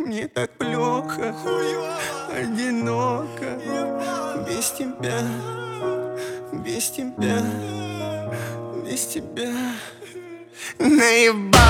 Мне так плохо, одиноко, без тебя, без тебя, без тебя. Наебал.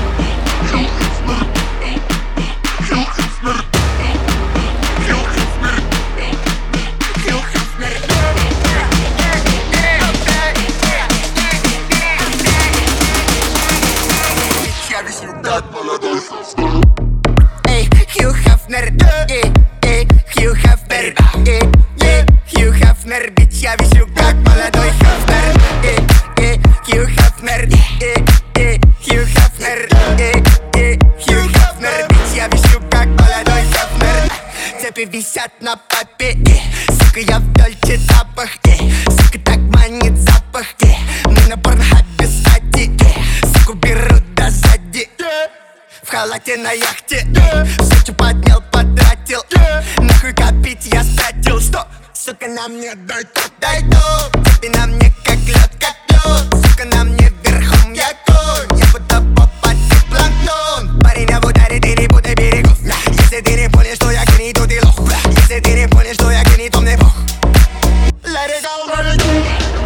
Я веселю как молодой. Эй, Хью Хафнер, Хью Хафнер, Хью Хафнер, бич, я веселю как молодой Хафнер. Хью Хафнер, Хью Хафнер, Хью Хафнер, бич, я веселю как молодой Хафнер. Цепи висят на попе, сука, я в дольче запах, сука, так манит запах, мы на порнхабе стати, суку берут до сзади. В халате на яхте, Сочи поднял, потратил, нахуй копить я стратил. Что, сука, на мне дай тут, цепи на мне как лед, сука, на мне верхом я конь, я будто попасть в планктон. Парень, я в ударе, ты не буду берегов. Если ты не понял, что я гений, то ты лох. Если ты не понял, что я гений, то мне бог. Let it go, let it go.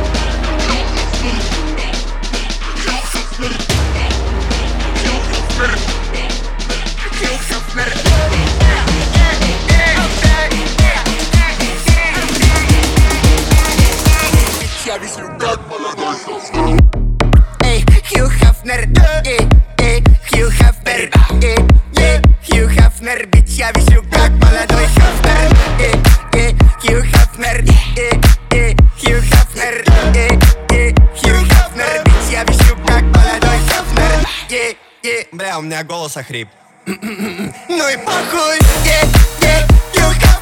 Я веселю как молодой Хафнер. Эй, Хью Хафнер, Хью Хафнер, Хью Хафнер, бич, я веселю как молодой Хафнер. Хью Хафнер, Хью Хафнер, Хью Хафнер, бич, я веселю как молодой Хафнер. Бля, у меня голос охрип. Ну и похуй, Хью Хафнер.